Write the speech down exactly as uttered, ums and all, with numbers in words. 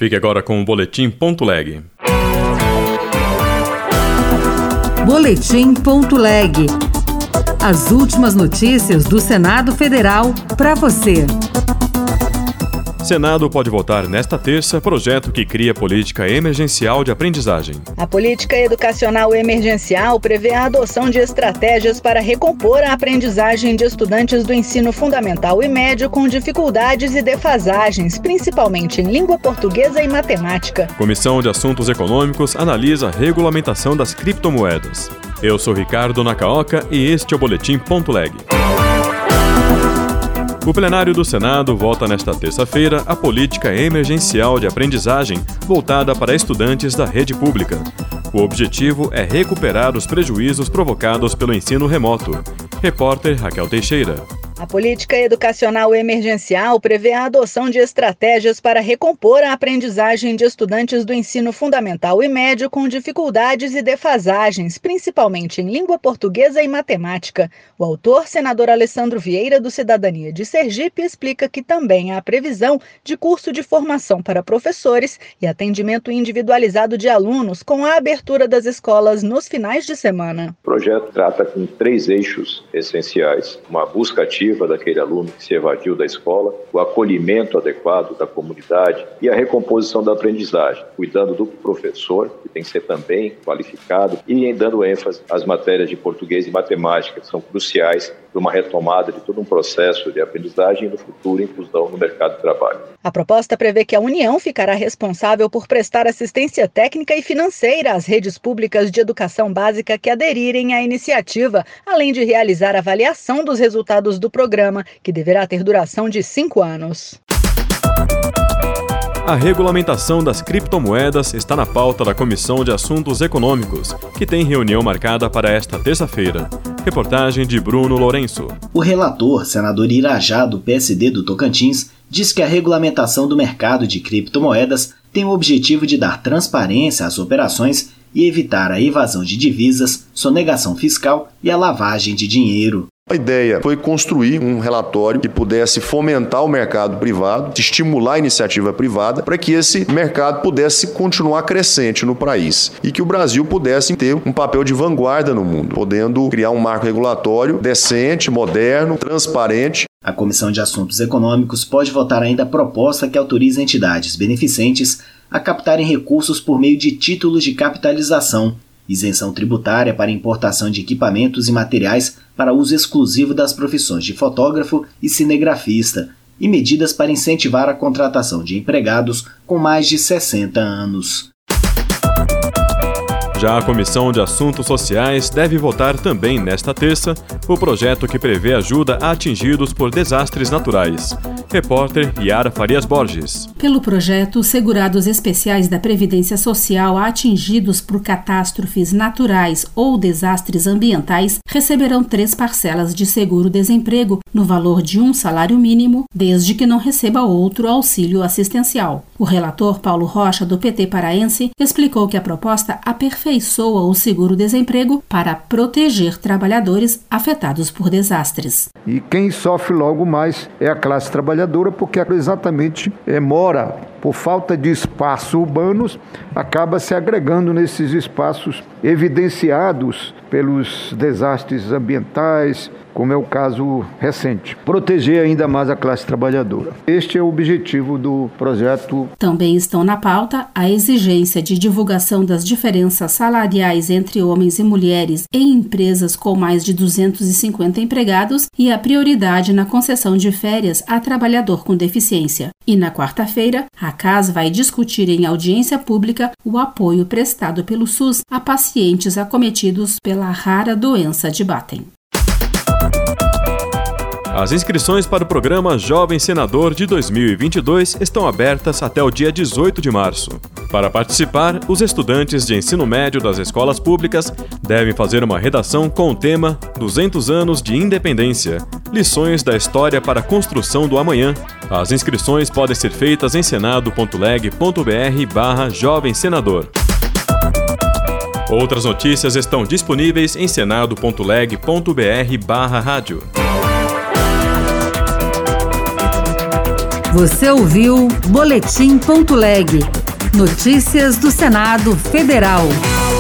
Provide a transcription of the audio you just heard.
Fique agora com o Boletim Ponto Leg. Boletim Ponto Leg. As últimas notícias do Senado Federal para você. Senado pode votar nesta terça projeto que cria política emergencial de aprendizagem. A política educacional emergencial prevê a adoção de estratégias para recompor a aprendizagem de estudantes do ensino fundamental e médio com dificuldades e defasagens, principalmente em língua portuguesa e matemática. Comissão de Assuntos Econômicos analisa a regulamentação das criptomoedas. Eu sou Ricardo Nakaoka e este é o Boletim Ponto Leg. O plenário do Senado vota nesta terça-feira a política emergencial de aprendizagem voltada para estudantes da rede pública. O objetivo é recuperar os prejuízos provocados pelo ensino remoto. Repórter Raquel Teixeira. A política educacional emergencial prevê a adoção de estratégias para recompor a aprendizagem de estudantes do ensino fundamental e médio com dificuldades e defasagens, principalmente em língua portuguesa e matemática. O autor, senador Alessandro Vieira, do Cidadania de Sergipe, explica que também há previsão de curso de formação para professores e atendimento individualizado de alunos com a abertura das escolas nos finais de semana. O projeto trata com três eixos essenciais: uma busca ativa daquele aluno que se evadiu da escola, o acolhimento adequado da comunidade e a recomposição da aprendizagem, cuidando do professor, que tem que ser também qualificado, e dando ênfase às matérias de português e matemática, que são cruciais para uma retomada de todo um processo de aprendizagem e no futuro inclusão no mercado de trabalho. A proposta prevê que a União ficará responsável por prestar assistência técnica e financeira às redes públicas de educação básica que aderirem à iniciativa, além de realizar avaliação dos resultados do programa, que deverá ter duração de cinco anos. A regulamentação das criptomoedas está na pauta da Comissão de Assuntos Econômicos, que tem reunião marcada para esta terça-feira. Reportagem de Bruno Lourenço. O relator, senador Irajá, do P S D do Tocantins, diz que a regulamentação do mercado de criptomoedas tem o objetivo de dar transparência às operações e evitar a evasão de divisas, sonegação fiscal e a lavagem de dinheiro. A ideia foi construir um relatório que pudesse fomentar o mercado privado, estimular a iniciativa privada, para que esse mercado pudesse continuar crescente no país e que o Brasil pudesse ter um papel de vanguarda no mundo, podendo criar um marco regulatório decente, moderno, transparente. A Comissão de Assuntos Econômicos pode votar ainda a proposta que autoriza entidades beneficentes a captarem recursos por meio de títulos de capitalização, isenção tributária para importação de equipamentos e materiais para uso exclusivo das profissões de fotógrafo e cinegrafista e medidas para incentivar a contratação de empregados com mais de sessenta anos. Já a Comissão de Assuntos Sociais deve votar também nesta terça o projeto que prevê ajuda a atingidos por desastres naturais. Repórter Yara Farias Borges. Pelo projeto, segurados especiais da Previdência Social atingidos por catástrofes naturais ou desastres ambientais receberão três parcelas de seguro-desemprego no valor de um salário mínimo, desde que não receba outro auxílio assistencial. O relator Paulo Rocha, do P T paraense, explicou que a proposta aperfeiçoa o seguro-desemprego para proteger trabalhadores afetados por desastres. E quem sofre logo mais é a classe trabalhadora, porque exatamente é, mora por falta de espaços urbanos, acaba se agregando nesses espaços evidenciados pelos desastres ambientais, como é o caso recente. Proteger ainda mais a classe trabalhadora. Este é o objetivo do projeto. Também estão na pauta a exigência de divulgação das diferenças salariais entre homens e mulheres em empresas com mais de duzentos e cinquenta empregados e a prioridade na concessão de férias a trabalhador com deficiência. E na quarta-feira, a C A S vai discutir em audiência pública o apoio prestado pelo SUS a pacientes acometidos pela rara doença de Batten. As inscrições para o programa Jovem Senador de dois mil e vinte e dois estão abertas até o dia dezoito de março. Para participar, os estudantes de ensino médio das escolas públicas devem fazer uma redação com o tema duzentos anos de Independência, lições da história para a construção do amanhã. As inscrições podem ser feitas em senado ponto leg ponto br barra Jovem Senador. Outras notícias estão disponíveis em senado ponto leg ponto br barra rádio. Você ouviu Boletim.leg. Notícias do Senado Federal.